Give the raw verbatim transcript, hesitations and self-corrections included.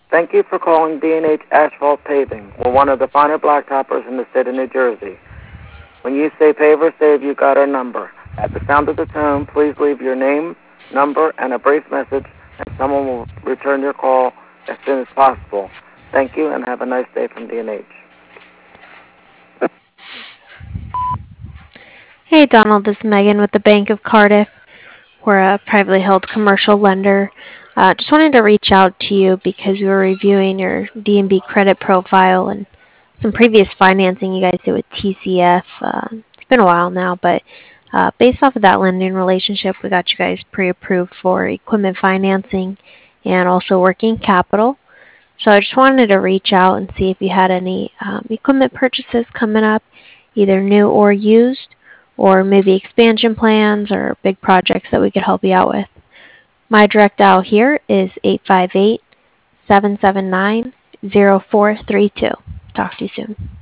Thank you for calling B and H Asphalt Paving. We're one of the finer blacktoppers in the state of New Jersey. When you say paver, save, you got our number. At the sound of the tone, please leave your name, number, and a brief message, and someone will return your call as soon as possible. Thank you, and have a nice day from B and H. Hey Donald, this is Megan with the Bank of Cardiff. We're a privately held commercial lender. Uh, just wanted to reach out to you because we were reviewing your D and B credit profile and some previous financing you guys did with T C F. Uh, it's been a while now, but uh, based off of that lending relationship, we got you guys pre-approved for equipment financing and also working capital. So I just wanted to reach out and see if you had any um, equipment purchases coming up, either new or used, or maybe expansion plans or big projects that we could help you out with. My direct dial here is eight five eight, seven seven nine, zero four three two. Talk to you soon.